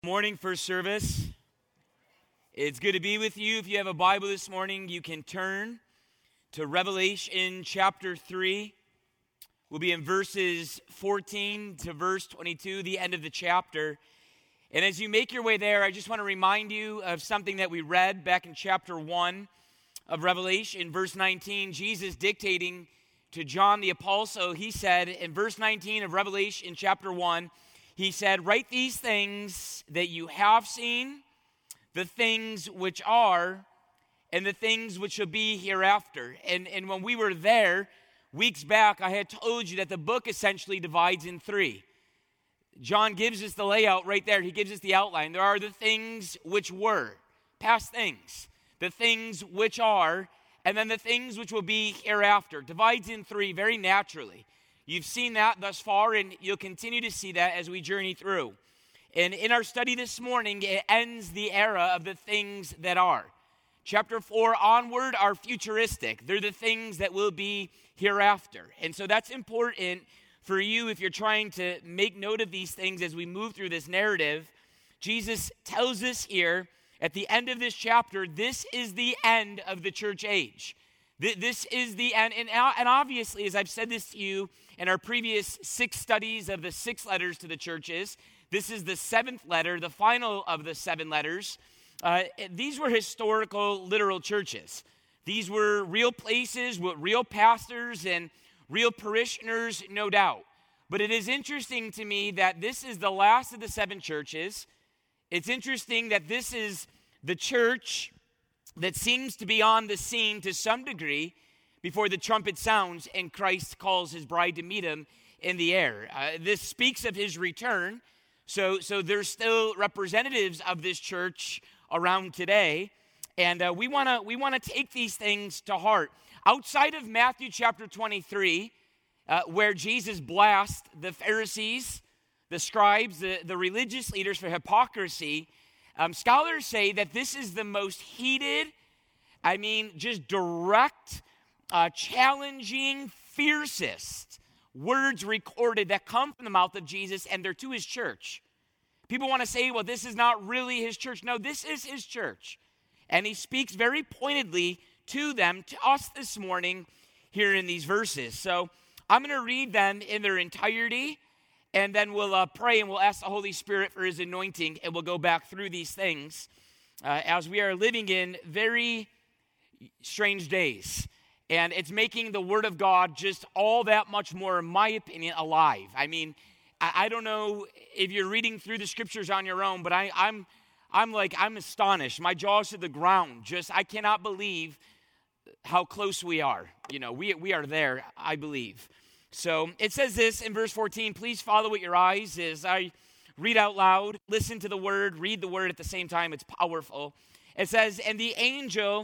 Morning, First Service. It's good to be with you. If you have a Bible this morning, you can turn to Revelation chapter 3. We'll be in verses 14 to verse 22, the end of the chapter. And as you make your way there, I just want to remind you of something that we read back in chapter 1 of Revelation, verse 19. Jesus dictating to John the Apostle, he said in verse 19 of Revelation chapter 1, he said, "Write these things that you have seen, the things which are, and the things which shall be hereafter." And when we were there weeks back, I had told you that the book essentially divides in three. John gives us the layout right there. He gives us the outline. There are the things which were, past things, the things which are, and then the things which will be hereafter. Divides in three very naturally. You've seen that thus far, and you'll continue to see that as we journey through. And in our study this morning, it ends the era of the things that are. Chapter 4 onward are futuristic. They're the things that will be hereafter. And so that's important for you if you're trying to make note of these things as we move through this narrative. Jesus tells us here at the end of this chapter, this is the end of the church age. This is the end. And obviously, as I've said this to you in our previous 6 studies of the 6 letters to the churches, this is the 7th letter, the final of the 7 letters. These were historical, literal churches. These were real places with real pastors and real parishioners, no doubt. But it is interesting to me that this is the last of the 7 churches. It's interesting that this is the church that seems to be on the scene to some degree before the trumpet sounds and Christ calls his bride to meet him in the air. This speaks of his return. So there's still representatives of this church around today. And we want to take these things to heart. Outside of Matthew chapter 23, where Jesus blasts the Pharisees, the scribes, the religious leaders for hypocrisy, scholars say that this is the most heated, just direct, challenging, fiercest words recorded that come from the mouth of Jesus, and they're to his church. People want to say, well, this is not really his church. No, this is his church. And he speaks very pointedly to them, to us this morning here in these verses. So I'm going to read them in their entirety, and then we'll pray and we'll ask the Holy Spirit for his anointing, and we'll go back through these things as we are living in very strange days. And it's making the Word of God just all that much more, in my opinion, alive. I don't know if you're reading through the scriptures on your own, but I'm astonished. My jaw's to the ground. I cannot believe how close we are. We are there, I believe. So it says this in verse 14, please follow with your eyes as I read out loud. Listen to the word, read the word at the same time. It's powerful. It says, and the angel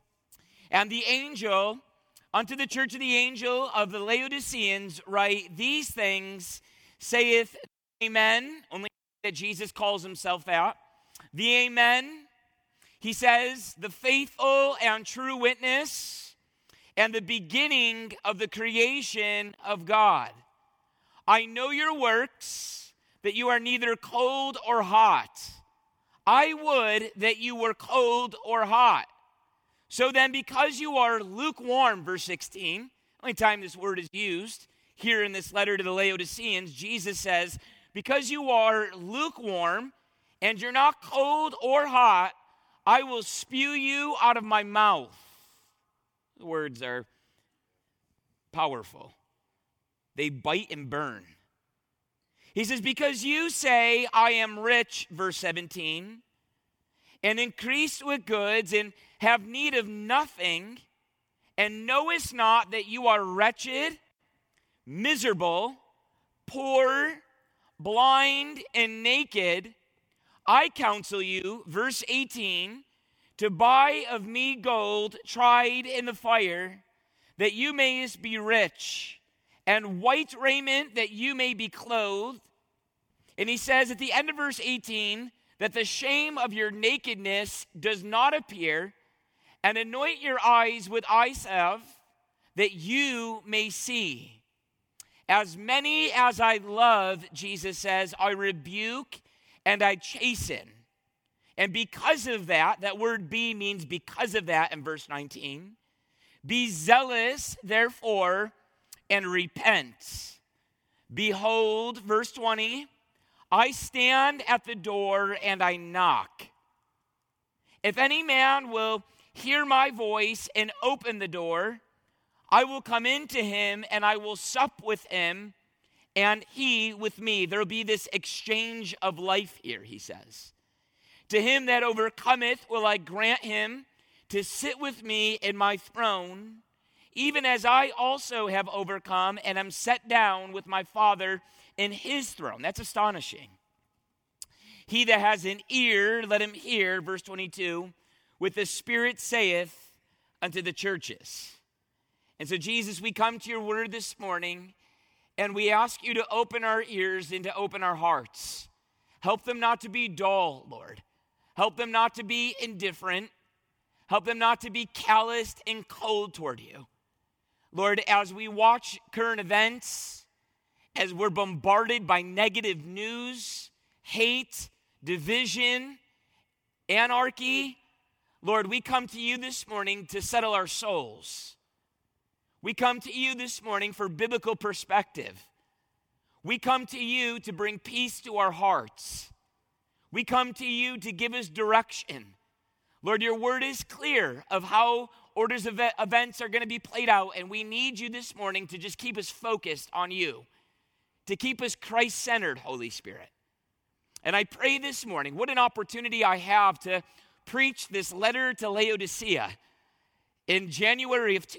unto the church of the angel of the Laodiceans write, these things saith Amen. Only that Jesus calls himself that. The Amen. He says, the faithful and true witness, and the beginning of the creation of God. I know your works, that you are neither cold or hot. I would that you were cold or hot. So then, because you are lukewarm, verse 16, only time this word is used here in this letter to the Laodiceans, Jesus says, because you are lukewarm and you're not cold or hot, I will spew you out of my mouth. The words are powerful. They bite and burn. He says, because you say, I am rich, verse 17, and increased with goods, and have need of nothing, and knowest not that you are wretched, miserable, poor, blind, and naked, I counsel you, verse 18, to buy of me gold tried in the fire, that you mayest be rich, and white raiment that you may be clothed. And he says at the end of verse 18, that the shame of your nakedness does not appear, and anoint your eyes with eye salve, that you may see. As many as I love, Jesus says, I rebuke and I chasten. And because of that, that word be means because of that in verse 19. Be zealous, therefore, and repent. Behold, verse 20, I stand at the door and I knock. If any man will hear my voice and open the door, I will come into him and I will sup with him and he with me. There will be this exchange of life here, he says. To him that overcometh will I grant him to sit with me in my throne, even as I also have overcome and am set down with my Father in his throne. That's astonishing. He that has an ear, let him hear, verse 22, what the Spirit saith unto the churches. And so, Jesus, we come to your word this morning, and we ask you to open our ears and to open our hearts. Help them not to be dull, Lord. Help them not to be indifferent. Help them not to be calloused and cold toward you. Lord, as we watch current events, as we're bombarded by negative news, hate, division, anarchy, Lord, we come to you this morning to settle our souls. We come to you this morning for biblical perspective. We come to you to bring peace to our hearts. We come to you to give us direction. Lord, your word is clear of how orders of events are going to be played out, and we need you this morning to just keep us focused on you, to keep us Christ-centered, Holy Spirit. And I pray this morning, what an opportunity I have to preach this letter to Laodicea in January of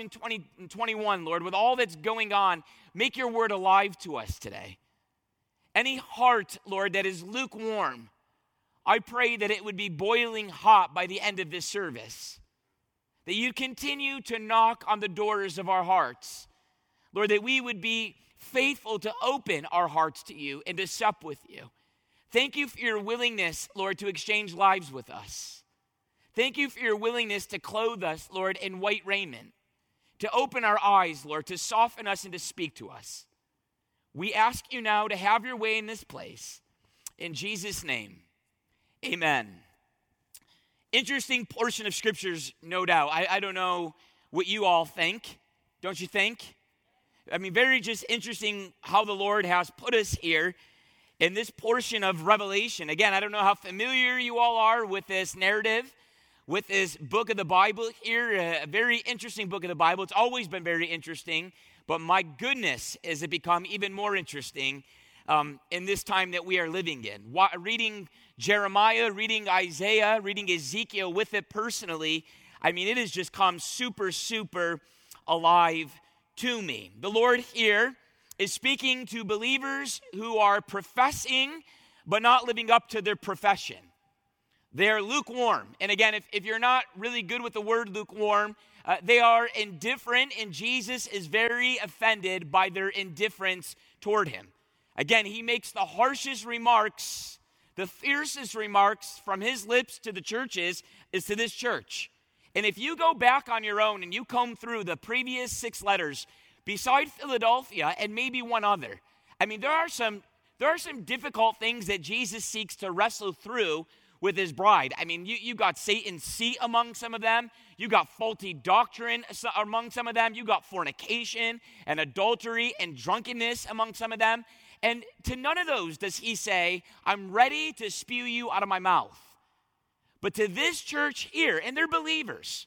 2021, Lord, with all that's going on. Make your word alive to us today. Any heart, Lord, that is lukewarm, I pray that it would be boiling hot by the end of this service. That you continue to knock on the doors of our hearts. Lord, that we would be faithful to open our hearts to you and to sup with you. Thank you for your willingness, Lord, to exchange lives with us. Thank you for your willingness to clothe us, Lord, in white raiment. To open our eyes, Lord, to soften us and to speak to us. We ask you now to have your way in this place. In Jesus' name, amen. Interesting portion of scriptures, no doubt. I don't know what you all think. Don't you think? I mean, very just interesting how the Lord has put us here in this portion of Revelation. Again, I don't know how familiar you all are with this narrative, with this book of the Bible here. A very interesting book of the Bible. It's always been very interesting. But my goodness, has it become even more interesting in this time that we are living in. Reading Jeremiah, reading Isaiah, reading Ezekiel with it personally, I mean, it has just come super, super alive to me. The Lord here is speaking to believers who are professing but not living up to their profession. They're lukewarm. And again, if you're not really good with the word lukewarm, they are indifferent, and Jesus is very offended by their indifference toward him. Again, he makes the harshest remarks, the fiercest remarks from his lips to the churches is to this church. And if you go back on your own and you comb through the previous 6 letters, beside Philadelphia and maybe one other, I mean, there are some difficult things that Jesus seeks to wrestle through with his bride. I mean, you got Satan's seat among some of them. You got faulty doctrine among some of them. You got fornication and adultery and drunkenness among some of them. And to none of those does he say, I'm ready to spew you out of my mouth. But to this church here, and they're believers,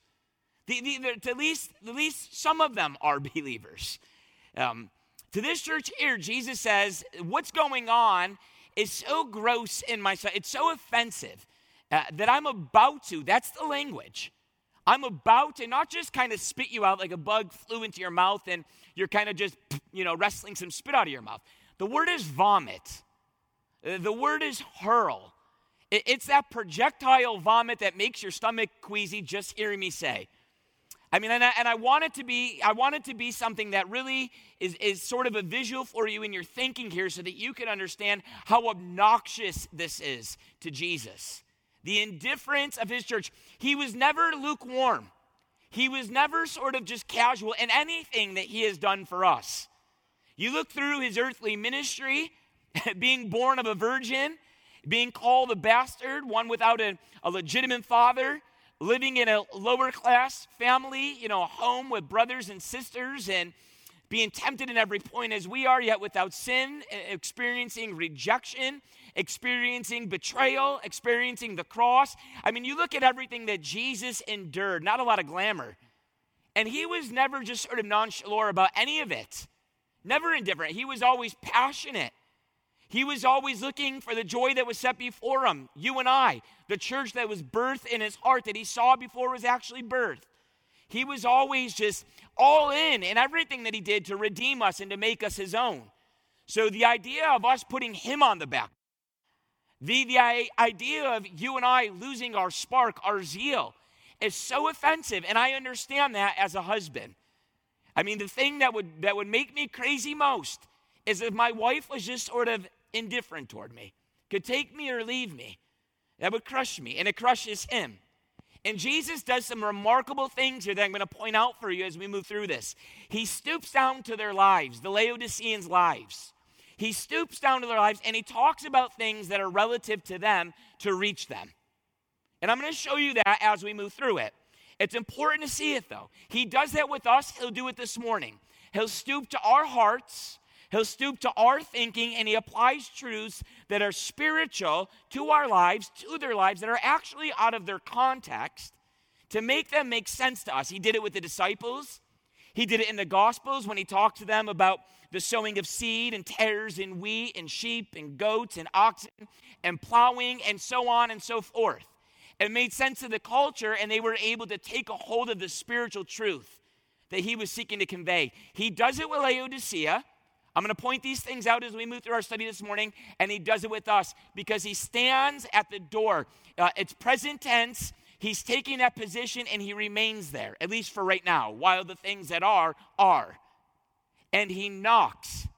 at least some of them are believers. To this church here, Jesus says, what's going on is so gross in my sight, it's so offensive that I'm about to, that's the language, I'm about to not just kind of spit you out like a bug flew into your mouth and you're kind of just, wrestling some spit out of your mouth. The word is vomit. The word is hurl. It's that projectile vomit that makes your stomach queasy just hearing me say. I mean, and I want it to be something that really is sort of a visual for you in your thinking here so that you can understand how obnoxious this is to Jesus. The indifference of his church. He was never lukewarm. He was never sort of just casual in anything that he has done for us. You look through his earthly ministry, being born of a virgin, being called a bastard, one without a legitimate father, living in a lower class family, a home with brothers and sisters, and being tempted in every point as we are, yet without sin, experiencing rejection, experiencing betrayal, experiencing the cross. I mean, you look at everything that Jesus endured, not a lot of glamour. And he was never just sort of nonchalant about any of it. Never indifferent. He was always passionate. He was always looking for the joy that was set before him. You and I, the church that was birthed in his heart that he saw before it was actually birthed. He was always just all in everything that he did to redeem us and to make us his own. So the idea of us putting him on the back, the idea of you and I losing our spark, our zeal, is so offensive, and I understand that as a husband. I mean, the thing that would make me crazy most is if my wife was just sort of indifferent toward me, could take me or leave me. That would crush me, and it crushes him. And Jesus does some remarkable things here that I'm going to point out for you as we move through this. He stoops down to their lives, the Laodiceans' lives. He stoops down to their lives, and he talks about things that are relative to them to reach them. And I'm going to show you that as we move through it. It's important to see it, though. He does that with us. He'll do it this morning. He'll stoop to our hearts. He'll stoop to our thinking, and he applies truths that are spiritual to our lives, to their lives, that are actually out of their context to make them make sense to us. He did it with the disciples. He did it in the Gospels when he talked to them about the sowing of seed and tares in wheat and sheep and goats and oxen and plowing and so on and so forth. It made sense of the culture, and they were able to take a hold of the spiritual truth that he was seeking to convey. He does it with Laodicea. I'm going to point these things out as we move through our study this morning, and he does it with us because he stands at the door. It's present tense. He's taking that position, and he remains there, at least for right now, while the things that are. And he knocks.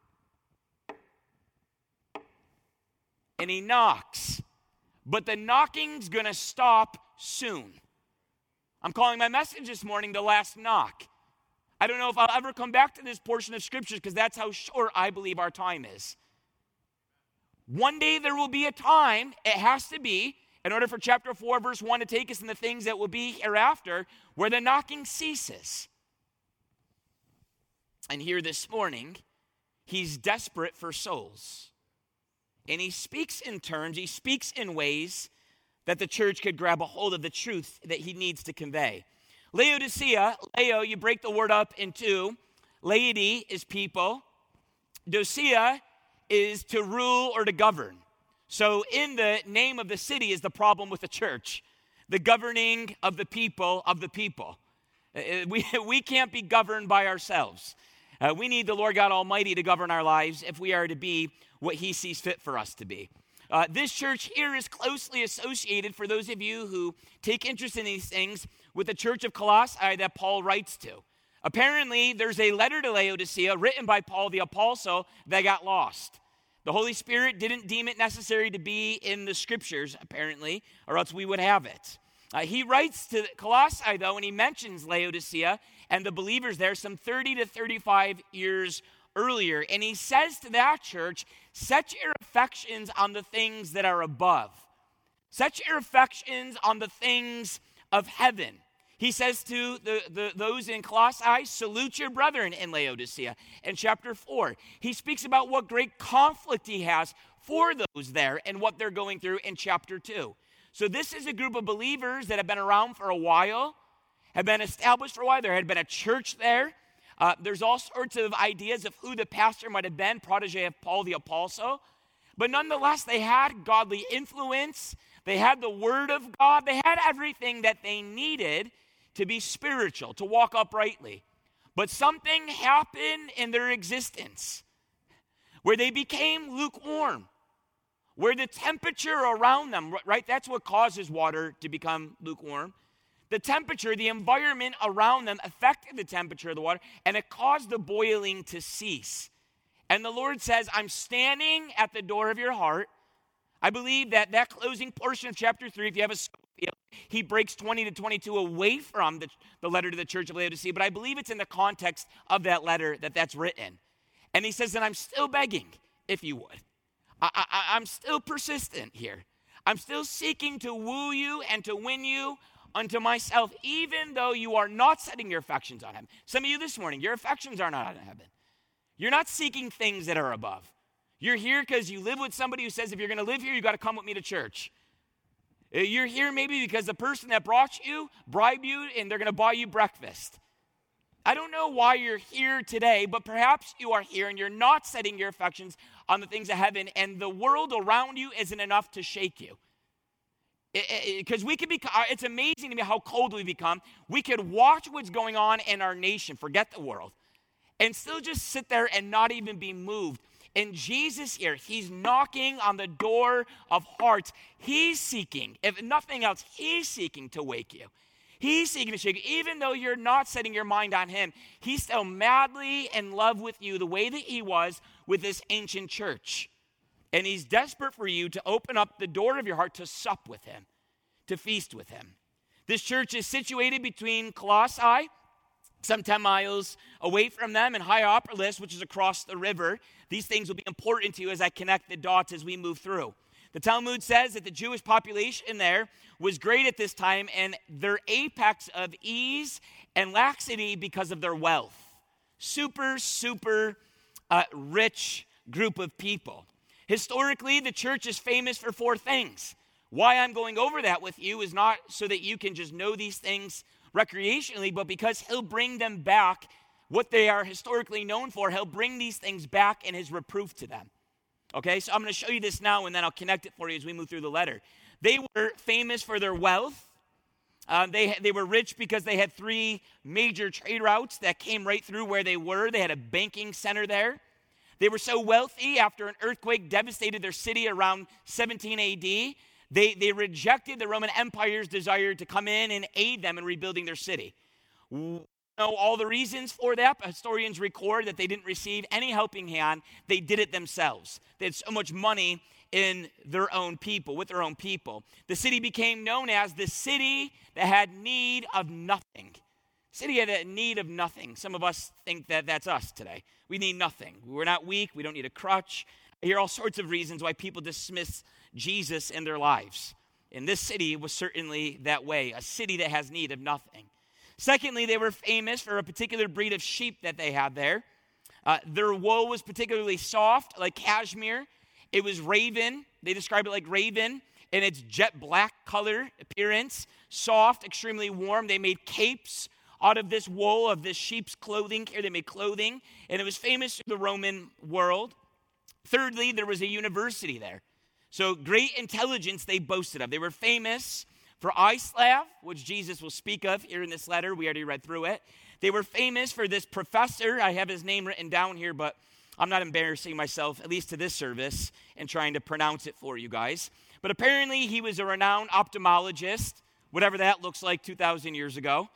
And he knocks. But the knocking's going to stop soon. I'm calling my message this morning the last knock. I don't know if I'll ever come back to this portion of Scripture because that's how short I believe our time is. One day there will be a time, it has to be, in order for chapter 4, verse 1 to take us in the things that will be hereafter, where the knocking ceases. And here this morning, he's desperate for souls. And he speaks in terms, he speaks in ways that the church could grab a hold of the truth that he needs to convey. Laodicea, Leo, you break the word up in two. Laity is people. Docea is to rule or to govern. So in the name of the city is the problem with the church. The governing of the people of the people. We can't be governed by ourselves. We need the Lord God Almighty to govern our lives if we are to be what he sees fit for us to be. This church here is closely associated, for those of you who take interest in these things, with the church of Colossae that Paul writes to. Apparently, there's a letter to Laodicea written by Paul the Apostle that got lost. The Holy Spirit didn't deem it necessary to be in the Scriptures, apparently, or else we would have it. He writes to Colossae, though, and he mentions Laodicea and the believers there some 30 to 35 years earlier. And he says to that church, set your affections on the things that are above. Set your affections on the things of heaven. He says to those in Colossae, salute your brethren in Laodicea. In chapter 4, he speaks about what great conflict he has for those there and what they're going through in chapter 2. So this is a group of believers that have been around for a while, have been established for a while. There had been a church there. There's all sorts of ideas of who the pastor might have been, protege of Paul the Apostle. But nonetheless, they had godly influence. They had the Word of God. They had everything that they needed to be spiritual, to walk uprightly. But something happened in their existence where they became lukewarm, where the temperature around them, right, that's what causes water to become lukewarm. The temperature, the environment around them affected the temperature of the water, and it caused the boiling to cease. And the Lord says, I'm standing at the door of your heart. I believe that closing portion of chapter 3, if you have a, he breaks 20 to 22 away from the letter to the church of Laodicea, but I believe it's in the context of that letter that's written. And he says, and I'm still begging, if you would. I'm still persistent here. I'm still seeking to woo you and to win you unto myself, even though you are not setting your affections on heaven. Some of you this morning, your affections are not on heaven. You're not seeking things that are above. You're here because you live with somebody who says, if you're going to live here, you got to come with me to church. You're here maybe because the person that brought you bribed you and they're going to buy you breakfast. I don't know why you're here today, but perhaps you are here and you're not setting your affections on the things of heaven, and the world around you isn't enough to shake you. Because we could become, it's amazing to me how cold we become. We could watch what's going on in our nation, forget the world, and still just sit there and not even be moved. And Jesus here, he's knocking on the door of hearts. He's seeking, if nothing else, he's seeking to wake you. He's seeking to shake you. Even though you're not setting your mind on him, he's still madly in love with you the way that he was with this ancient church. And he's desperate for you to open up the door of your heart to sup with him, to feast with him. This church is situated between Colossae, some 10 miles away from them, and Hierapolis, which is across the river. These things will be important to you as I connect the dots as we move through. The Talmud says that the Jewish population there was great at this time, and their apex of ease and laxity because of their wealth. Super rich group of people. Historically, the church is famous for 4 things. Why I'm going over that with you is not so that you can just know these things recreationally, but because he'll bring them back, what they are historically known for, he'll bring these things back in his reproof to them. Okay, so I'm going to show you this now, and then I'll connect it for you as we move through the letter. They were famous for their wealth. They were rich because they had 3 major trade routes that came right through where they were. They had a banking center there. They were so wealthy, after an earthquake devastated their city around 17 AD, they rejected the Roman Empire's desire to come in and aid them in rebuilding their city. Know all the reasons for that. Historians record that they didn't receive any helping hand. They did it themselves. They had so much money in their own people, with their own people. The city became known as the city that had need of nothing. City had a need of nothing. Some of us think that that's us today. We need nothing. We're not weak. We don't need a crutch. I hear all sorts of reasons why people dismiss Jesus in their lives. And this city was certainly that way, a city that has need of nothing. Secondly, they were famous for a particular breed of sheep that they had there. Their wool was particularly soft, like cashmere. It was raven. They described it like raven in its jet black color appearance, soft, extremely warm. They made capes out of this wool, of this sheep's clothing. Here they made clothing, and it was famous in the Roman world. Thirdly, there was a university there. So great intelligence they boasted of. They were famous for Islav, which Jesus will speak of here in this letter. We already read through it. They were famous for this professor. I have his name written down here, but I'm not embarrassing myself, at least to this service, and trying to pronounce it for you guys. But apparently he was a renowned ophthalmologist, whatever that looks like 2,000 years ago.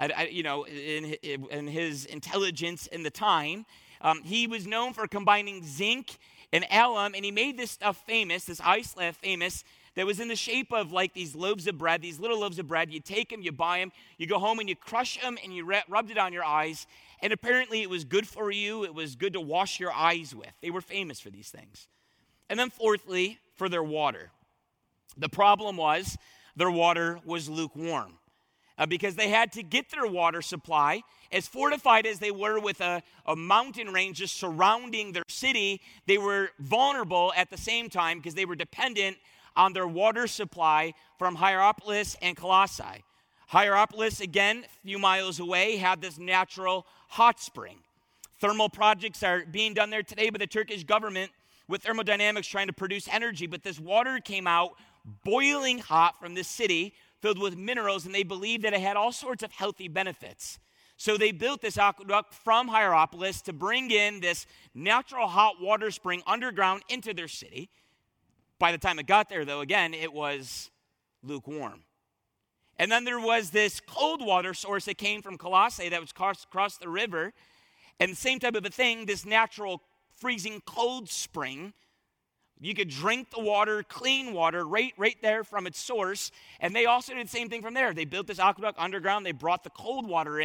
In his intelligence in the time. He was known for combining zinc and alum, and he made this stuff famous, this Islav famous, that was in the shape of like these loaves of bread, these little loaves of bread. You take them, you buy them, you go home and you crush them and you rubbed it on your eyes. And apparently it was good for you. It was good to wash your eyes with. They were famous for these things. And then fourthly, for their water. The problem was their water was lukewarm. Because they had to get their water supply, as fortified as they were with a mountain range just surrounding their city, they were vulnerable at the same time because they were dependent on their water supply from Hierapolis and Colossae. Hierapolis, again, a few miles away, had this natural hot spring. Thermal projects are being done there today by the Turkish government with thermodynamics trying to produce energy, but this water came out boiling hot from this city, filled with minerals, and they believed that it had all sorts of healthy benefits. So they built this aqueduct from Hierapolis to bring in this natural hot water spring underground into their city. By the time it got there, though, again, it was lukewarm. And then there was this cold water source that came from Colossae that was across the river. And the same type of a thing, this natural freezing cold spring. You could drink the water, clean water, right there from its source. And they also did the same thing from there. They built this aqueduct underground. They brought the cold water in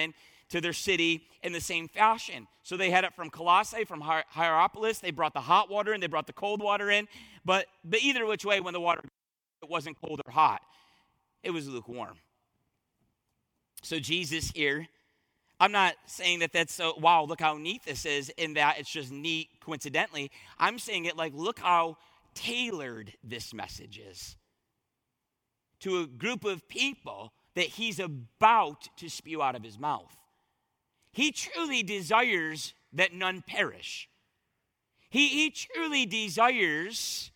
to their city in the same fashion. So they had it from Colossae, from Hierapolis. They brought the hot water in, they brought the cold water in. But either which way, when the water, it wasn't cold or hot. It was lukewarm. So Jesus here, I'm not saying that that's so, wow, look how neat this is, in that it's just neat coincidentally. I'm saying it like, look how tailored this message is to a group of people that he's about to spew out of his mouth. He truly desires that none perish. He truly desires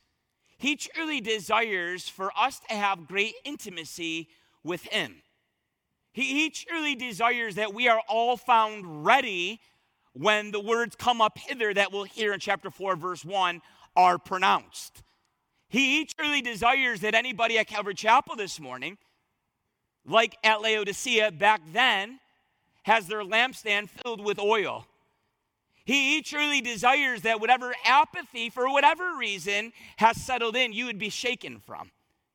for us to have great intimacy with him. He truly desires that we are all found ready when the words come up hither that we'll hear in chapter 4, verse 1 are pronounced. He truly desires that anybody at Calvary Chapel this morning, like at Laodicea back then, has their lampstand filled with oil. He truly desires that whatever apathy, for whatever reason, has settled in, you would be shaken from.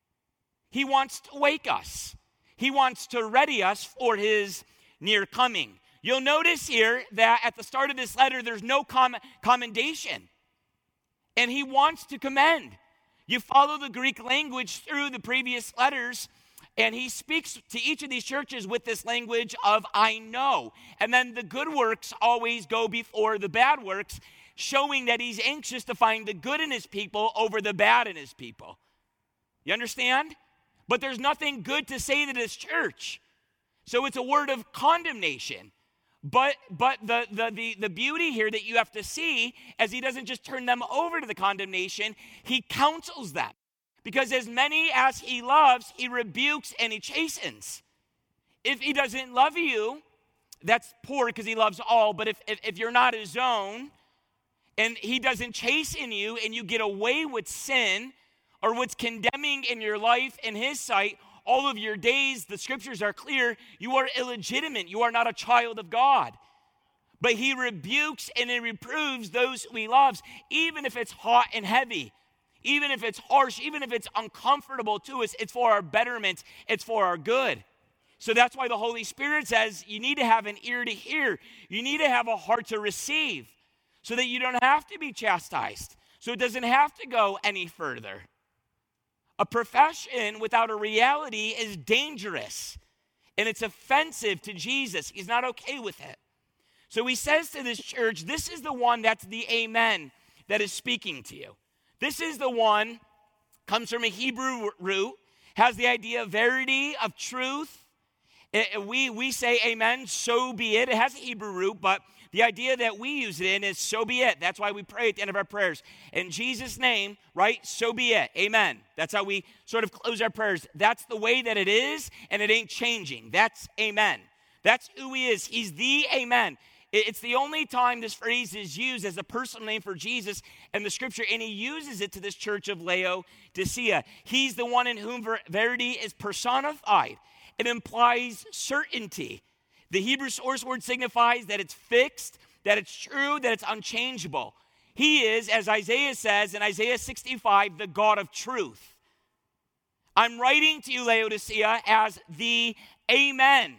He wants to wake us. He wants to ready us for his near coming. You'll notice here that at the start of this letter, there's no commendation. And he wants to commend. You follow the Greek language through the previous letters, and he speaks to each of these churches with this language of I know. And then the good works always go before the bad works, showing that he's anxious to find the good in his people over the bad in his people. You understand? But there's nothing good to say to this church. So it's a word of condemnation. But the beauty here that you have to see, as he doesn't just turn them over to the condemnation, he counsels them. Because as many as he loves, he rebukes and he chastens. If he doesn't love you, that's poor because he loves all. But if you're not his own, and he doesn't chasten you, and you get away with sin, or what's condemning in your life in his sight, all of your days, the scriptures are clear, you are illegitimate. You are not a child of God. But he rebukes and he reproves those who he loves, even if it's hot and heavy, even if it's harsh, even if it's uncomfortable to us. It's for our betterment. It's for our good. So that's why the Holy Spirit says you need to have an ear to hear. You need to have a heart to receive so that you don't have to be chastised, so it doesn't have to go any further. A profession without a reality is dangerous, and it's offensive to Jesus. He's not okay with it. So he says to this church, this is the one that's the amen that is speaking to you. This is the one, comes from a Hebrew root, has the idea of verity, of truth. We say amen, so be it. It has a Hebrew root, but the idea that we use it in is so be it. That's why we pray at the end of our prayers. In Jesus' name, right? So be it. Amen. That's how we sort of close our prayers. That's the way that it is, and it ain't changing. That's amen. That's who he is. He's the amen. It's the only time this phrase is used as a personal name for Jesus in the scripture, and he uses it to this church of Laodicea. He's the one in whom verity is personified. It implies certainty. The Hebrew source word signifies that it's fixed, that it's true, that it's unchangeable. He is, as Isaiah says in Isaiah 65, the God of truth. I'm writing to you, Laodicea, as the amen.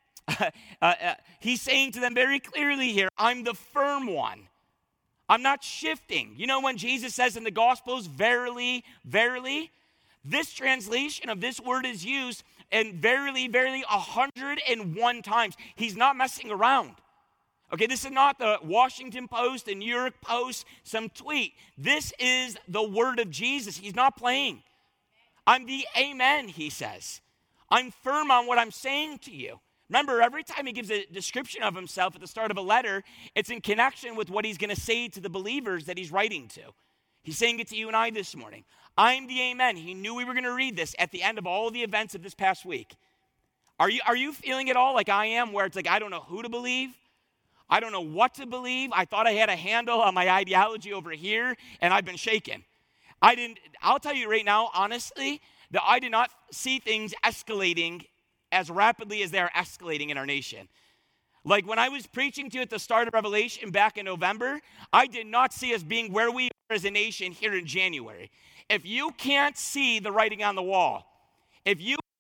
He's saying to them very clearly here, I'm the firm one. I'm not shifting. You know when Jesus says in the Gospels, verily, verily, this translation of this word is used and verily, verily, 101 times. He's not messing around. Okay, this is not the Washington Post, the New York Post, some tweet. This is the word of Jesus. He's not playing. I'm the amen, he says. I'm firm on what I'm saying to you. Remember, every time he gives a description of himself at the start of a letter, it's in connection with what he's going to say to the believers that he's writing to. He's saying it to you and I this morning. I'm the amen. He knew we were going to read this at the end of all the events of this past week. Are you feeling it all like I am, where it's like, I don't know who to believe? I don't know what to believe. I thought I had a handle on my ideology over here, and I've been shaken. I'll tell you right now, honestly, that I did not see things escalating as rapidly as they are escalating in our nation. Like when I was preaching to you at the start of Revelation back in November, I did not see us being where we are as a nation here in January. If you can't see the writing on the wall, if you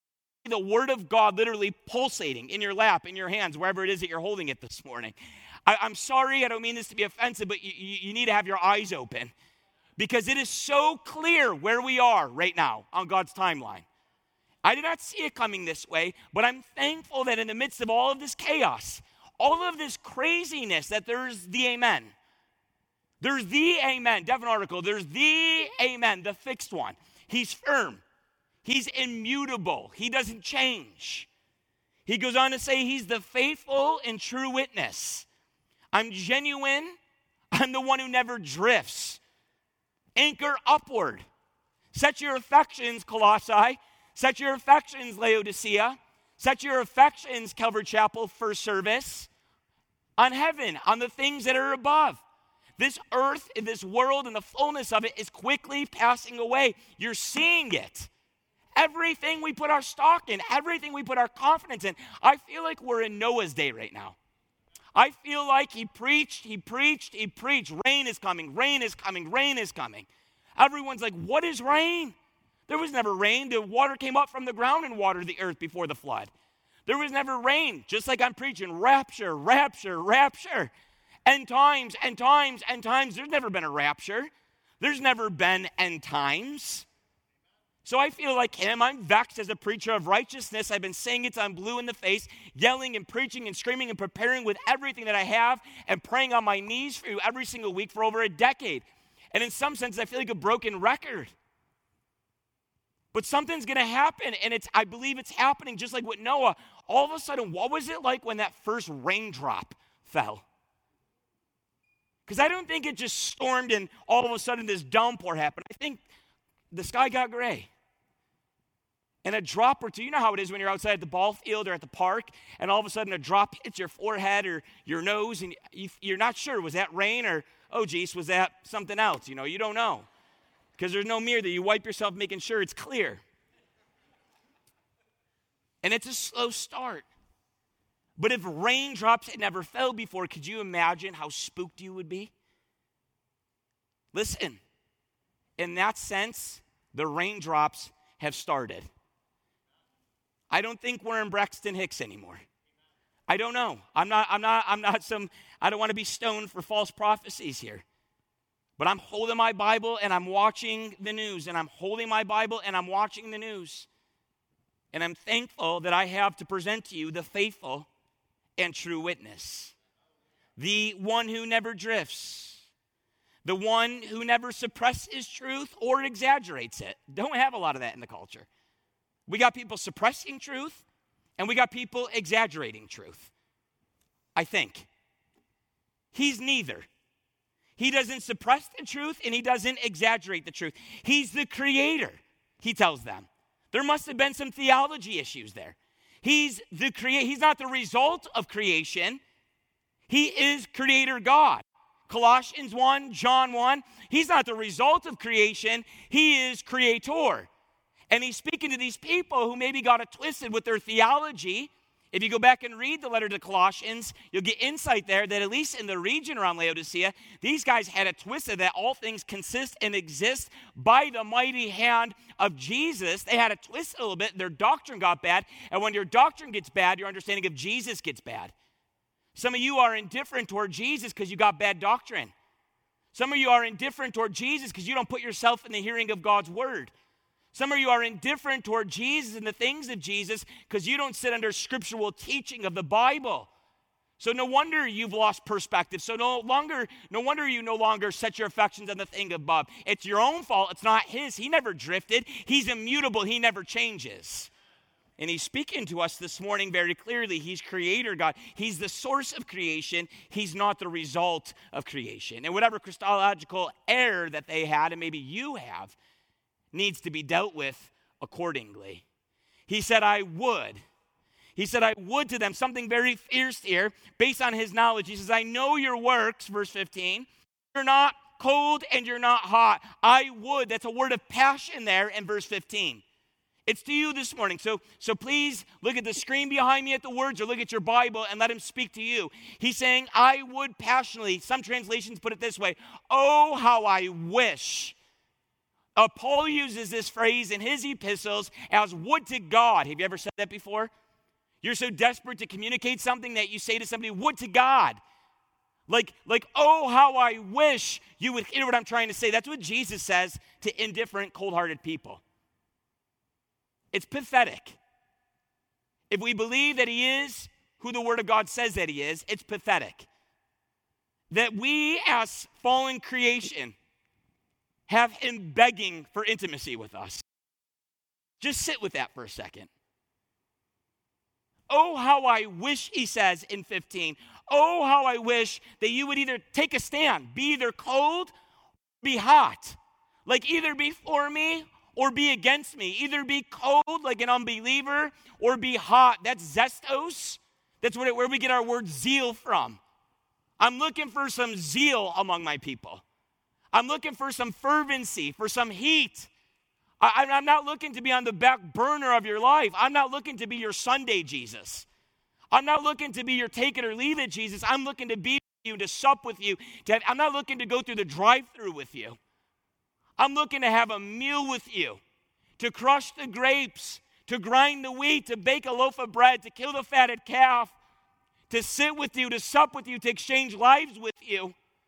the Word of God literally pulsating in your lap, in your hands, wherever it is that you're holding it this morning. I'm sorry, I don't mean this to be offensive, but you need to have your eyes open because it is so clear where we are right now on God's timeline. I did not see it coming this way, but I'm thankful that in the midst of all of this chaos, all of this craziness, that there's the amen. There's the amen. Definite article. There's the amen, the fixed one. He's firm. He's immutable. He doesn't change. He goes on to say he's the faithful and true witness. I'm genuine. I'm the one who never drifts. Anchor upward. Set your affections, Colossae. Set your affections, Laodicea. Set your affections, Calvary Chapel, First Service, on heaven, on the things that are above. This earth, this world, and the fullness of it is quickly passing away. You're seeing it. Everything we put our stock in, everything we put our confidence in, I feel like we're in Noah's day right now. I feel like he preached. Rain is coming, rain is coming, rain is coming. Everyone's like, what is rain? There was never rain. The water came up from the ground and watered the earth before the flood. There was never rain, just like I'm preaching, rapture, rapture, rapture. End times, end times, end times. There's never been a rapture. There's never been end times. So I feel like him. I'm vexed as a preacher of righteousness. I've been saying it till I'm blue in the face, yelling and preaching and screaming and preparing with everything that I have and praying on my knees for you every single week for over a decade. And in some sense, I feel like a broken record. But something's going to happen, and I believe it's happening just like with Noah. All of a sudden, what was it like when that first raindrop fell? Because I don't think it just stormed and all of a sudden this downpour happened. I think the sky got gray. And a drop or two, you know how it is when you're outside at the ball field or at the park, and all of a sudden a drop hits your forehead or your nose, and you're not sure, was that rain or, oh geez, was that something else? You don't know. Because there's no mirror that you wipe yourself making sure it's clear. And it's a slow start. But if raindrops had never fell before, could you imagine how spooked you would be? Listen, in that sense, the raindrops have started. I don't think we're in Braxton Hicks anymore. I don't know. I don't want to be stoned for false prophecies here. But I'm holding my Bible and I'm watching the news, and I'm holding my Bible and I'm watching the news. And I'm thankful that I have to present to you the faithful and true witness. The one who never drifts. The one who never suppresses truth or exaggerates it. Don't have a lot of that in the culture. We got people suppressing truth and we got people exaggerating truth. I think. He's neither. He doesn't suppress the truth and he doesn't exaggerate the truth. He's the creator, he tells them. There must have been some theology issues there. He's the creator. He's not the result of creation. He is creator God. Colossians 1, John 1. He's not the result of creation. He is creator. And he's speaking to these people who maybe got it twisted with their theology. If you go back and read the letter to Colossians, you'll get insight there that at least in the region around Laodicea, these guys had it twisted that all things consist and exist by the mighty hand of Jesus. They had it twisted a little bit. Their doctrine got bad. And when your doctrine gets bad, your understanding of Jesus gets bad. Some of you are indifferent toward Jesus because you got bad doctrine. Some of you are indifferent toward Jesus because you don't put yourself in the hearing of God's word. Some of you are indifferent toward Jesus and the things of Jesus because you don't sit under scriptural teaching of the Bible. So no wonder you've lost perspective. So no wonder you no longer set your affections on the thing above. It's your own fault. It's not his. He never drifted. He's immutable. He never changes. And he's speaking to us this morning very clearly. He's creator God. He's the source of creation. He's not the result of creation. And whatever Christological error that they had, and maybe you have, needs to be dealt with accordingly. He said, I would. He said, I would to them. Something very fierce here based on his knowledge. He says, I know your works, verse 15. You're not cold and you're not hot. I would. That's a word of passion there in verse 15. It's to you this morning. So please look at the screen behind me at the words or look at your Bible and let him speak to you. He's saying, I would passionately. Some translations put it this way. Oh, how I wish Paul uses this phrase in his epistles as would to God. Have you ever said that before? You're so desperate to communicate something that you say to somebody, would to God. Like, oh, how I wish you would hear what I'm trying to say. That's what Jesus says to indifferent, cold-hearted people. It's pathetic. If we believe that he is who the Word of God says that he is, it's pathetic. That we as fallen creation have him begging for intimacy with us. Just sit with that for a second. Oh, how I wish, he says in 15, oh, how I wish that you would either take a stand, be either cold or be hot. Like either be for me or be against me. Either be cold like an unbeliever or be hot. That's zestos. That's where we get our word zeal from. I'm looking for some zeal among my people. I'm looking for some fervency, for some heat. I'm not looking to be on the back burner of your life. I'm not looking to be your Sunday Jesus. I'm not looking to be your take it or leave it Jesus. I'm looking to be with you, to sup with you. I'm not looking to go through the drive-thru with you. I'm looking to have a meal with you, to crush the grapes, to grind the wheat, to bake a loaf of bread, to kill the fatted calf, to sit with you, to sup with you, to exchange lives with you.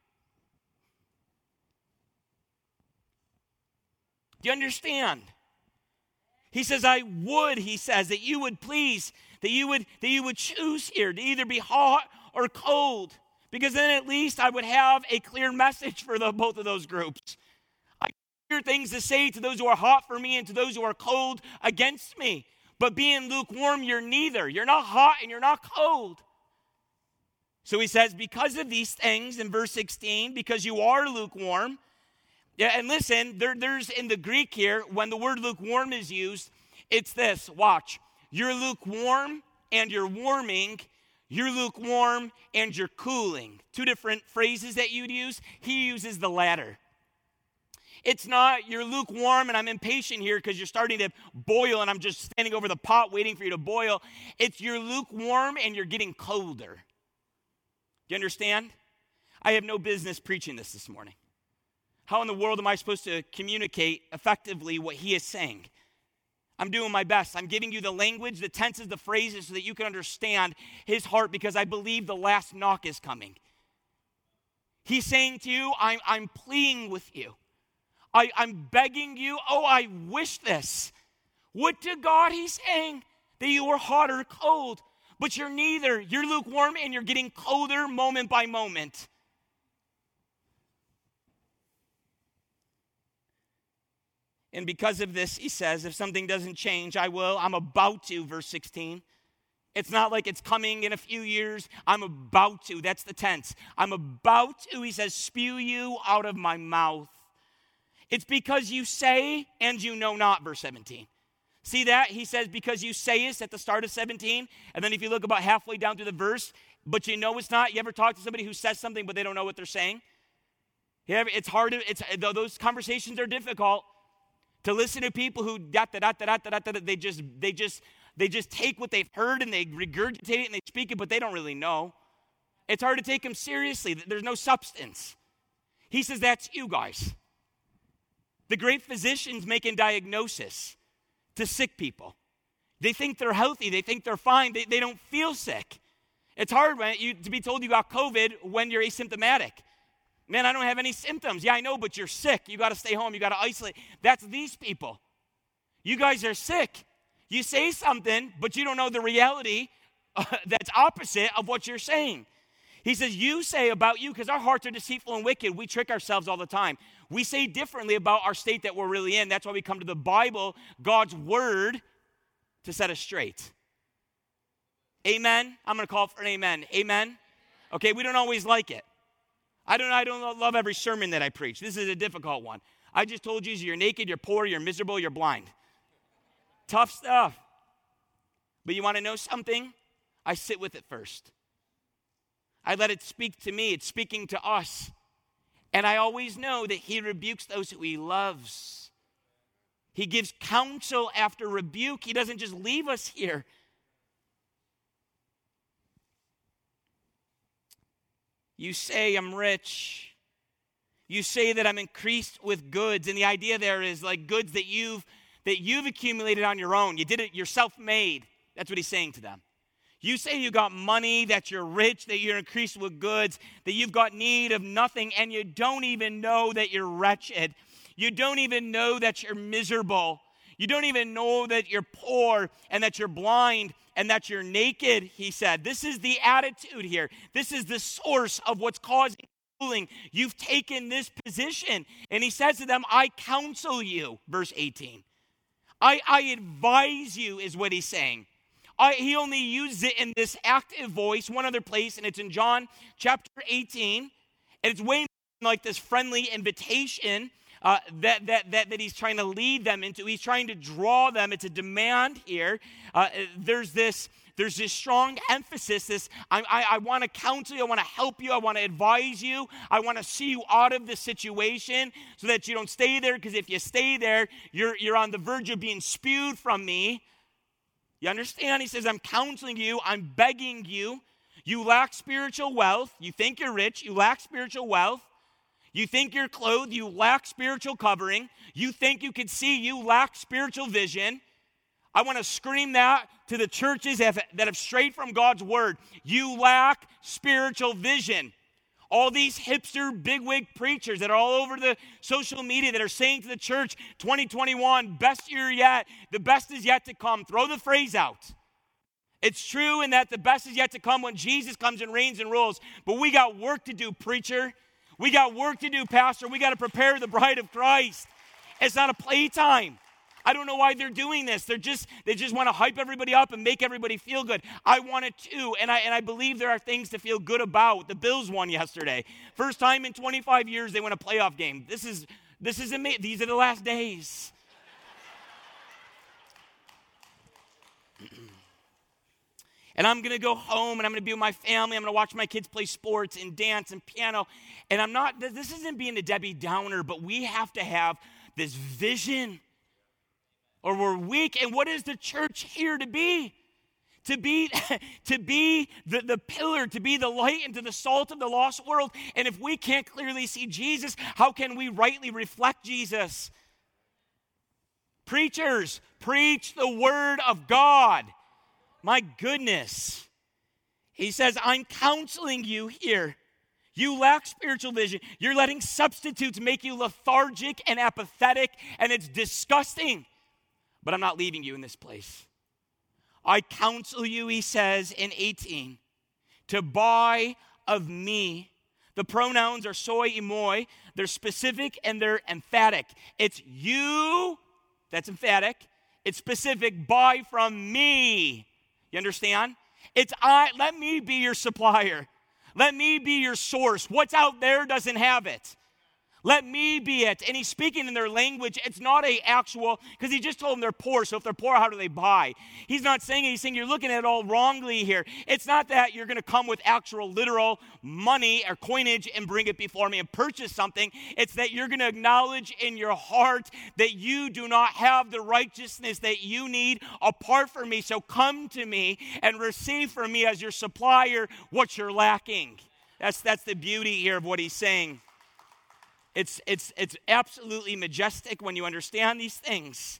Do you understand? He says, he says, that you would please, that you would choose here to either be hot or cold, because then at least I would have a clear message for both of those groups. I hear things to say to those who are hot for me and to those who are cold against me. But being lukewarm, you're neither. You're not hot and you're not cold. So he says, because of these things, in verse 16, because you are lukewarm. Yeah, and listen, there's in the Greek here, when the word lukewarm is used, it's this, watch. You're lukewarm and you're warming. You're lukewarm and you're cooling. Two different phrases that you'd use. He uses the latter. It's not you're lukewarm and I'm impatient here because you're starting to boil and I'm just standing over the pot waiting for you to boil. It's you're lukewarm and you're getting colder. Do you understand? I have no business preaching this morning. How in the world am I supposed to communicate effectively what he is saying? I'm doing my best. I'm giving you the language, the tenses, the phrases so that you can understand his heart, because I believe the last knock is coming. He's saying to you, I'm pleading with you. I'm begging you. Oh, I wish this. Would to God, he's saying, that you were hot or cold, but you're neither. You're lukewarm and you're getting colder moment by moment. And because of this, he says, if something doesn't change, I will. I'm about to, verse 16. It's not like it's coming in a few years. I'm about to. That's the tense. I'm about to, he says, spew you out of my mouth. It's because you say and you know not, verse 17. See that? He says, because you say it at the start of 17. And then if you look about halfway down through the verse, but you know it's not. You ever talk to somebody who says something, but they don't know what they're saying? It's hard. Those conversations are difficult. To listen to people who they just take what they've heard and they regurgitate it and they speak it, but they don't really know. It's hard to take them seriously. There's no substance. He says that's you guys. The great physicians making diagnosis to sick people. They think they're healthy. They think they're fine. They don't feel sick. It's hard to be told you got COVID when you're asymptomatic. Man, I don't have any symptoms. Yeah, I know, but you're sick. You got to stay home. You got to isolate. That's these people. You guys are sick. You say something, but you don't know the reality that's opposite of what you're saying. He says, you say about you, because our hearts are deceitful and wicked. We trick ourselves all the time. We say differently about our state that we're really in. That's why we come to the Bible, God's word, to set us straight. Amen? I'm going to call for an amen. Amen? Okay, we don't always like it. I don't love every sermon that I preach. This is a difficult one. I just told you you're naked, you're poor, you're miserable, you're blind. Tough stuff. But you want to know something? I sit with it first. I let it speak to me. It's speaking to us. And I always know that he rebukes those who he loves. He gives counsel after rebuke. He doesn't just leave us here. You say I'm rich. You say that I'm increased with goods. And the idea there is like goods that you've accumulated on your own. You did it, you're self-made. That's what he's saying to them. You say you got money, that you're rich, that you're increased with goods, that you've got need of nothing, and you don't even know that you're wretched. You don't even know that you're miserable. You don't even know that you're poor and that you're blind and that you're naked, he said. This is the attitude here. This is the source of what's causing schooling. You've taken this position. And he says to them, I counsel you, verse 18. I advise you is what he's saying. He only uses it in this active voice, one other place, and it's in John chapter 18. And it's way more like this friendly invitation that he's trying to lead them into. He's trying to draw them. It's a demand here. There's this strong emphasis. I want to counsel you. I want to help you. I want to advise you. I want to see you out of the situation so that you don't stay there. Because if you stay there, you're on the verge of being spewed from me. You understand? He says, I'm counseling you. I'm begging you. You lack spiritual wealth. You think you're rich. You lack spiritual wealth. You think you're clothed. You lack spiritual covering. You think you can see. You lack spiritual vision. I want to scream that to the churches that have strayed from God's word. You lack spiritual vision. All these hipster bigwig preachers that are all over the social media that are saying to the church, 2021, best year yet, the best is yet to come. Throw the phrase out. It's true in that the best is yet to come when Jesus comes and reigns and rules. But we got work to do, preacher. We got work to do, pastor. We got to prepare the bride of Christ. It's not a playtime. I don't know why they're doing this. They just want to hype everybody up and make everybody feel good. I want it too, and I believe there are things to feel good about. The Bills won yesterday. First time in 25 years they won a playoff game. This is amazing. These are the last days. And I'm going to go home, and I'm going to be with my family. I'm going to watch my kids play sports and dance and piano. And this isn't being a Debbie Downer, but we have to have this vision, or we're weak. And what is the church here to be? To be the pillar, to be the light and to the salt of the lost world. And if we can't clearly see Jesus, how can we rightly reflect Jesus? Preachers, preach the word of God. My goodness. He says, I'm counseling you here. You lack spiritual vision. You're letting substitutes make you lethargic and apathetic, and it's disgusting. But I'm not leaving you in this place. I counsel you, he says in 18, to buy of me. The pronouns are soy and moi. They're specific and they're emphatic. It's you, that's emphatic. It's specific, buy from me. You understand? It's let me be your supplier. Let me be your source. What's out there doesn't have it. Let me be it. And he's speaking in their language. It's not because he just told them they're poor. So if they're poor, how do they buy? He's not saying it. He's saying you're looking at it all wrongly here. It's not that you're going to come with actual literal money or coinage and bring it before me and purchase something. It's that you're going to acknowledge in your heart that you do not have the righteousness that you need apart from me. So come to me and receive from me as your supplier what you're lacking. That's the beauty here of what he's saying. It's absolutely majestic when you understand these things.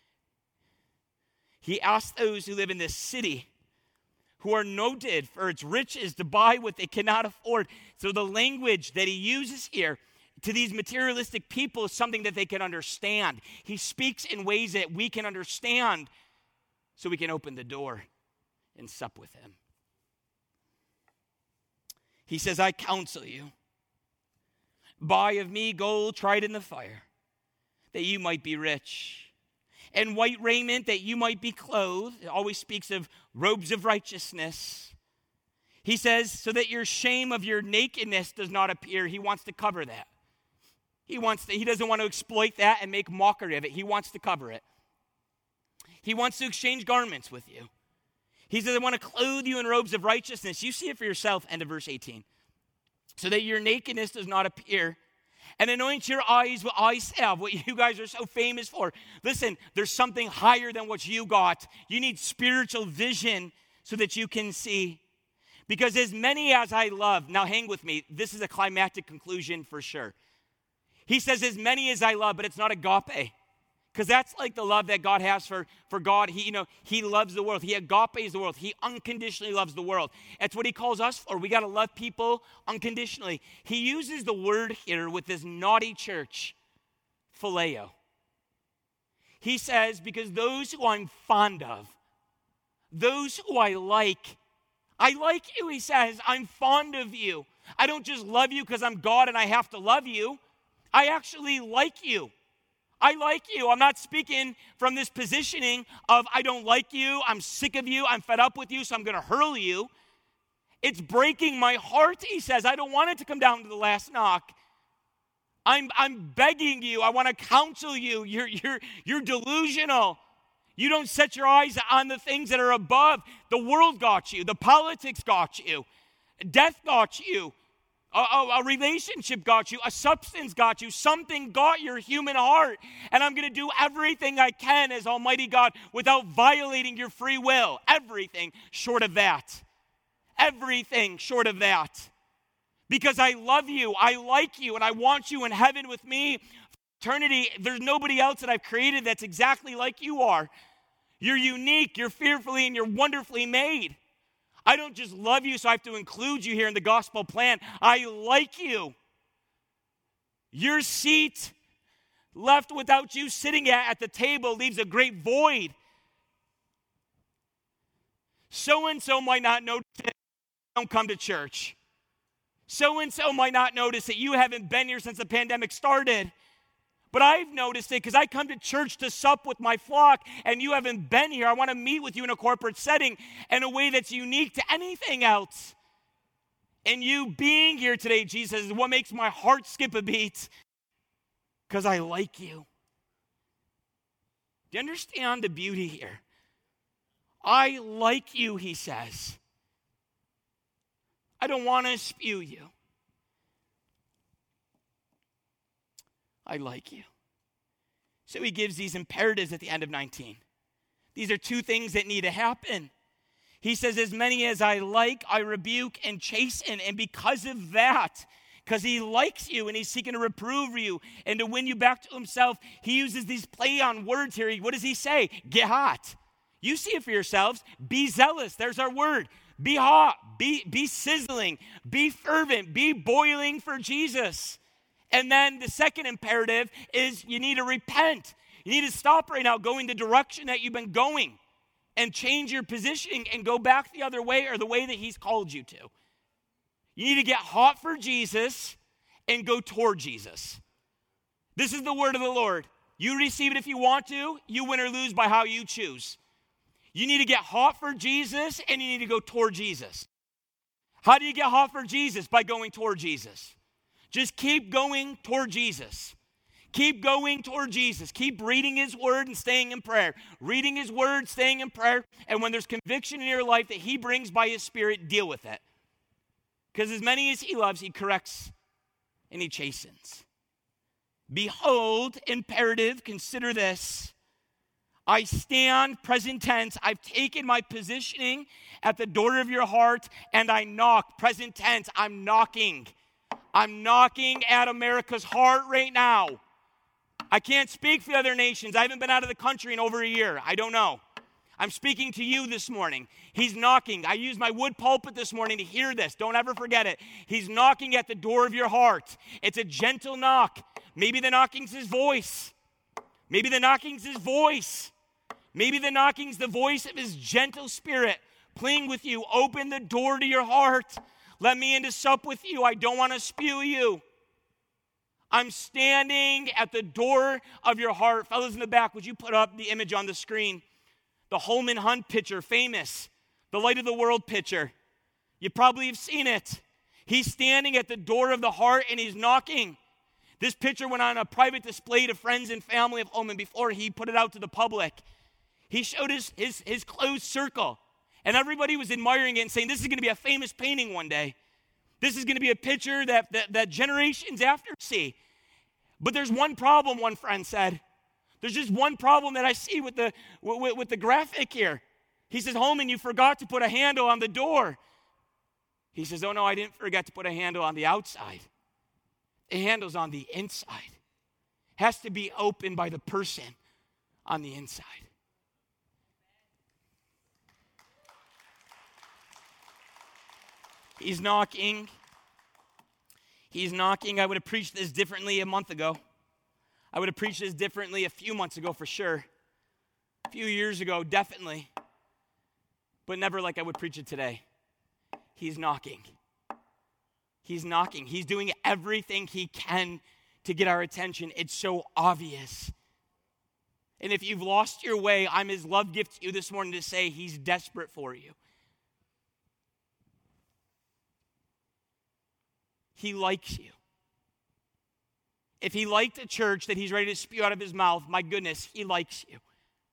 He asked those who live in this city, who are noted for its riches, to buy what they cannot afford. So the language that he uses here to these materialistic people is something that they can understand. He speaks in ways that we can understand so we can open the door and sup with him. He says, I counsel you. Buy of me gold tried in the fire, that you might be rich, and white raiment, that you might be clothed. It always speaks of robes of righteousness. He says, so that your shame of your nakedness does not appear. He wants to cover that. He doesn't want to exploit that and make mockery of it. He wants to cover it. He wants to exchange garments with you. He says, I want to clothe you in robes of righteousness. You see it for yourself, end of verse 18. So that your nakedness does not appear, and anoint your eyes with eye salve, what you guys are so famous for. Listen, there's something higher than what you got. You need spiritual vision so that you can see. Because as many as I love, now hang with me, this is a climactic conclusion for sure. He says, as many as I love, but it's not agape. Because that's like the love that God has for God. He loves the world. He agapes the world. He unconditionally loves the world. That's what he calls us for. We got to love people unconditionally. He uses the word here with this naughty church, phileo. He says, because those who I'm fond of, those who I like you, he says. I'm fond of you. I don't just love you because I'm God and I have to love you. I actually like you. I like you. I'm not speaking from this positioning of I don't like you, I'm sick of you, I'm fed up with you, so I'm going to hurl you. It's breaking my heart, he says. I don't want it to come down to the last knock. I'm begging you. I want to counsel you. You're delusional. You don't set your eyes on the things that are above. The world got you. The politics got you. Death got you. A relationship got you. A substance got you. Something got your human heart. And I'm going to do everything I can as Almighty God without violating your free will. Everything short of that. Everything short of that. Because I love you. I like you. And I want you in heaven with me. Eternity, there's nobody else that I've created that's exactly like you are. You're unique. You're fearfully and you're wonderfully made. I don't just love you, so I have to include you here in the gospel plan. I like you. Your seat left without you sitting at the table leaves a great void. So-and-so might not notice that you don't come to church. So-and-so might not notice that you haven't been here since the pandemic started. But I've noticed it because I come to church to sup with my flock, and you haven't been here. I want to meet with you in a corporate setting in a way that's unique to anything else. And you being here today, Jesus, is what makes my heart skip a beat because I like you. Do you understand the beauty here? I like you, he says. I don't want to spew you. I like you. So he gives these imperatives at the end of 19. These are two things that need to happen. He says, as many as I like, I rebuke and chasten. And because of that, because he likes you and he's seeking to reprove you and to win you back to himself, he uses these play on words here. What does he say? Get hot. You see it for yourselves. Be zealous. There's our word. Be hot. Be sizzling. Be fervent. Be boiling for Jesus. And then the second imperative is you need to repent. You need to stop right now going the direction that you've been going and change your positioning and go back the other way or the way that he's called you to. You need to get hot for Jesus and go toward Jesus. This is the word of the Lord. You receive it if you want to. You win or lose by how you choose. You need to get hot for Jesus and you need to go toward Jesus. How do you get hot for Jesus? By going toward Jesus. Just keep going toward Jesus. Keep going toward Jesus. Keep reading his word and staying in prayer. Reading his word, staying in prayer. And when there's conviction in your life that he brings by his Spirit, deal with it. Because as many as he loves, he corrects and he chastens. Behold, imperative, consider this. I stand, present tense. I've taken my positioning at the door of your heart and I knock. Present tense, I'm knocking. I'm knocking at America's heart right now. I can't speak for the other nations. I haven't been out of the country in over a year. I don't know. I'm speaking to you this morning. He's knocking. I used my wood pulpit this morning to hear this. Don't ever forget it. He's knocking at the door of your heart. It's a gentle knock. Maybe the knocking's his voice. Maybe the knocking's his voice. Maybe the knocking's the voice of his gentle spirit playing with you. Open the door to your heart. Let me in to sup with you. I don't want to spew you. I'm standing at the door of your heart. Fellas in the back, would you put up the image on the screen? The Holman Hunt picture, famous. The Light of the World picture. You probably have seen it. He's standing at the door of the heart and he's knocking. This picture went on a private display to friends and family of Holman before he put it out to the public. He showed his closed circle. And everybody was admiring it and saying, this is going to be a famous painting one day. This is going to be a picture that generations after see. But there's one problem, one friend said. There's just one problem that I see with the graphic here. He says, Holman, you forgot to put a handle on the door. He says, oh no, I didn't forget to put a handle on the outside. The handle's on the inside. Has to be opened by the person on the inside. He's knocking. He's knocking. I would have preached this differently a month ago. I would have preached this differently a few months ago for sure. A few years ago, definitely. But never like I would preach it today. He's knocking. He's knocking. He's doing everything he can to get our attention. It's so obvious. And if you've lost your way, I'm his love gift to you this morning to say he's desperate for you. He likes you. If he liked a church that he's ready to spew out of his mouth, my goodness, he likes you.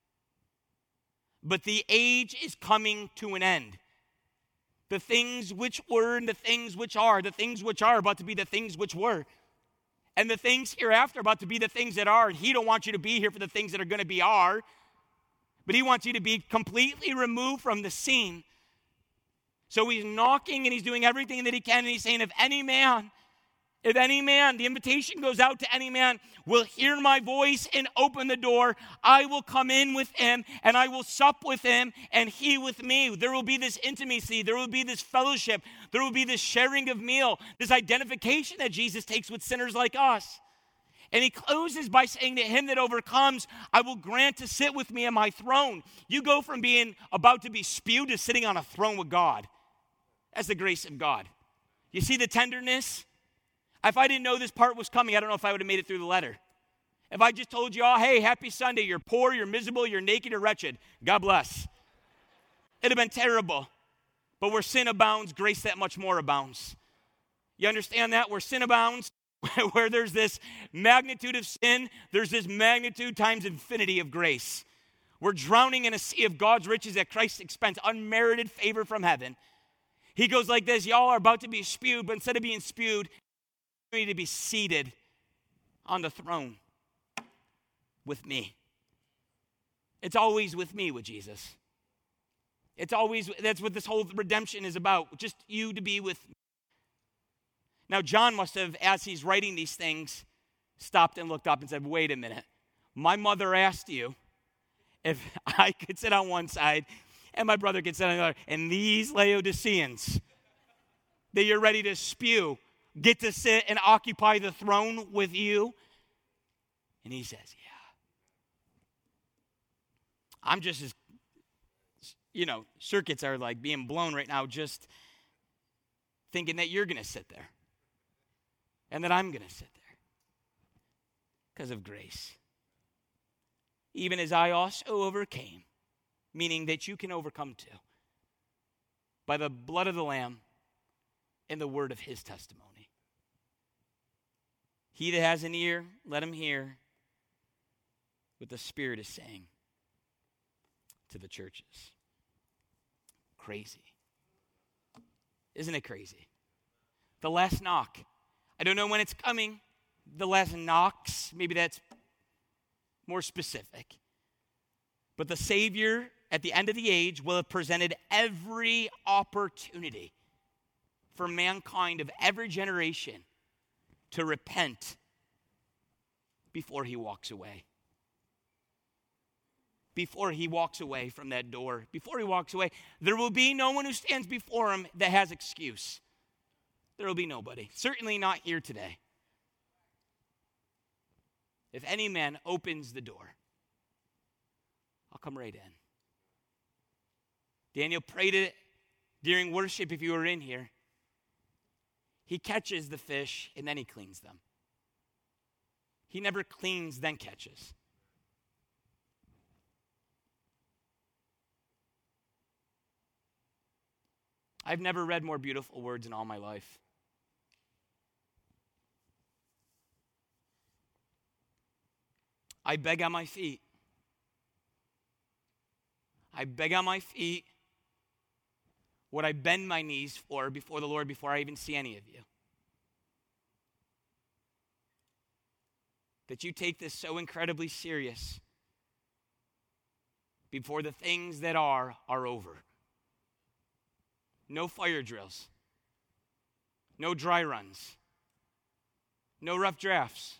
But the age is coming to an end. The things which were and the things which are about to be the things which were. And the things hereafter are about to be the things that are. And he don't want you to be here for the things that are going to be are. But he wants you to be completely removed from the scene. So he's knocking and he's doing everything that he can. And he's saying, if any man, the invitation goes out to any man, will hear my voice and open the door, I will come in with him and I will sup with him and he with me. There will be this intimacy. There will be this fellowship. There will be this sharing of meal, this identification that Jesus takes with sinners like us. And he closes by saying to him that overcomes, I will grant to sit with me on my throne. You go from being about to be spewed to sitting on a throne with God. That's the grace of God. You see the tenderness? If I didn't know this part was coming, I don't know if I would have made it through the letter. If I just told you all, hey, happy Sunday, you're poor, you're miserable, you're naked, you're wretched, God bless. It'd have been terrible. But where sin abounds, grace that much more abounds. You understand that? Where sin abounds, where there's this magnitude of sin, there's this magnitude times infinity of grace. We're drowning in a sea of God's riches at Christ's expense, unmerited favor from heaven. He goes like this, y'all are about to be spewed, but instead of being spewed, you need to be seated on the throne with me. It's always with me with Jesus. That's what this whole redemption is about, just you to be with me. Now, John must have, as he's writing these things, stopped and looked up and said, wait a minute. My mother asked you if I could sit on one side and my brother could sit on the other. And these Laodiceans that you're ready to spew get to sit and occupy the throne with you? And he says, yeah. I'm just as, circuits are like being blown right now just thinking that you're going to sit there. And that I'm going to sit there. Because of grace. Even as I also overcame. Meaning that you can overcome too. By the blood of the Lamb and the word of his testimony. He that has an ear, let him hear what the Spirit is saying to the churches. Crazy. Isn't it crazy? The last knock. I don't know when it's coming. The last knocks, maybe that's more specific. But the Savior at the end of the age will have presented every opportunity for mankind of every generation to repent before he walks away. Before he walks away from that door, before he walks away, there will be no one who stands before him that has excuse. There will be nobody. Certainly not here today. If any man opens the door, I'll come right in. Daniel prayed it during worship if you were in here. He catches the fish and then he cleans them. He never cleans, then catches. I've never read more beautiful words in all my life. I beg on my feet. I beg on my feet what I bend my knees for before the Lord before I even see any of you. That you take this so incredibly serious before the things that are over. No fire drills. No dry runs. No rough drafts.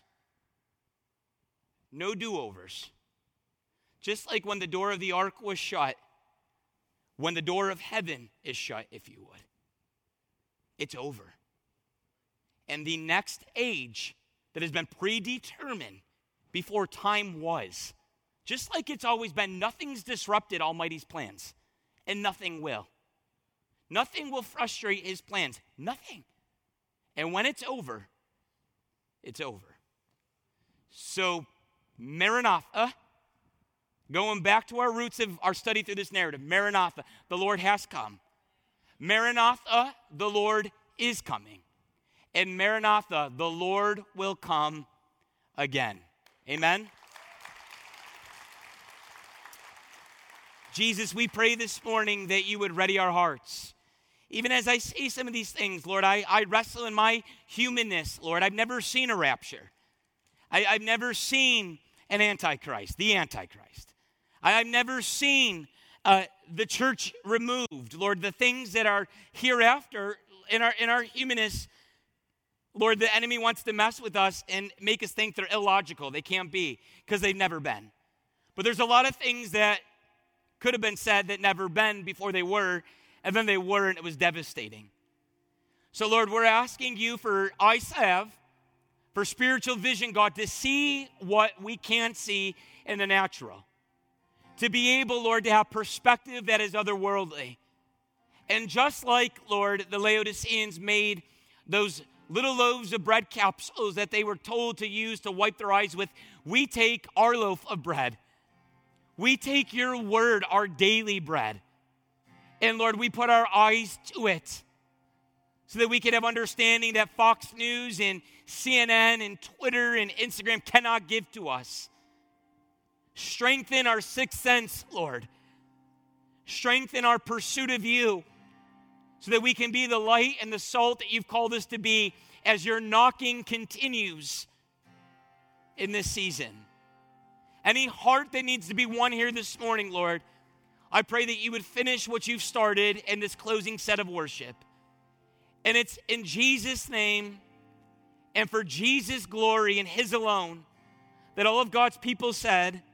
No do-overs. Just like when the door of the ark was shut, when the door of heaven is shut, if you would, it's over. And the next age that has been predetermined before time was, just like it's always been, nothing's disrupted Almighty's plans, and nothing will. Nothing will frustrate his plans. Nothing. And when it's over, it's over. So, Maranatha, going back to our roots of our study through this narrative, Maranatha, the Lord has come. Maranatha, the Lord is coming. And Maranatha, the Lord will come again. Amen? Jesus, we pray this morning that you would ready our hearts. Even as I say some of these things, Lord, I wrestle in my humanness, Lord. I've never seen a rapture. I've never seen an Antichrist, the Antichrist. I've never seen the church removed. Lord, the things that are hereafter in our humanness, Lord, the enemy wants to mess with us and make us think they're illogical. They can't be because they've never been. But there's a lot of things that could have been said that never been before they were, and then they were, and it was devastating. So, Lord, we're asking you for eyes to have, for spiritual vision, God, to see what we can't see in the natural. To be able, Lord, to have perspective that is otherworldly. And just like, Lord, the Laodiceans made those little loaves of bread capsules that they were told to use to wipe their eyes with, we take our loaf of bread. We take your word, our daily bread. And Lord, we put our eyes to it so that we can have understanding that Fox News and CNN and Twitter and Instagram cannot give to us. Strengthen our sixth sense, Lord. Strengthen our pursuit of you so that we can be the light and the salt that you've called us to be as your knocking continues in this season. Any heart that needs to be won here this morning, Lord, I pray that you would finish what you've started in this closing set of worship. And it's in Jesus' name and for Jesus' glory and his alone that all of God's people said,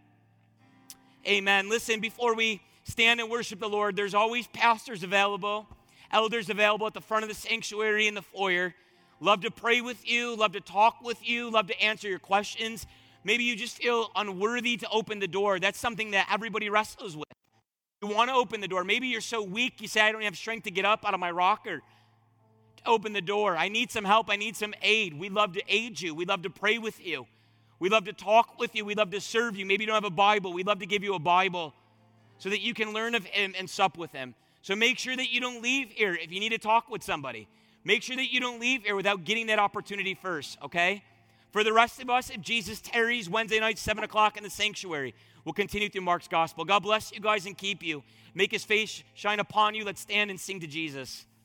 amen. Listen, before we stand and worship the Lord, there's always pastors available, elders available at the front of the sanctuary in the foyer. Love to pray with you, love to talk with you, love to answer your questions. Maybe you just feel unworthy to open the door. That's something that everybody wrestles with. You want to open the door. Maybe you're so weak, you say, I don't have strength to get up out of my rocker to open the door. I need some help. I need some aid. We'd love to aid you. We'd love to pray with you. We'd love to talk with you. We'd love to serve you. Maybe you don't have a Bible. We'd love to give you a Bible so that you can learn of him and sup with him. So make sure that you don't leave here if you need to talk with somebody. Make sure that you don't leave here without getting that opportunity first, okay? For the rest of us, if Jesus tarries Wednesday night, 7 o'clock in the sanctuary, we'll continue through Mark's gospel. God bless you guys and keep you. Make his face shine upon you. Let's stand and sing to Jesus.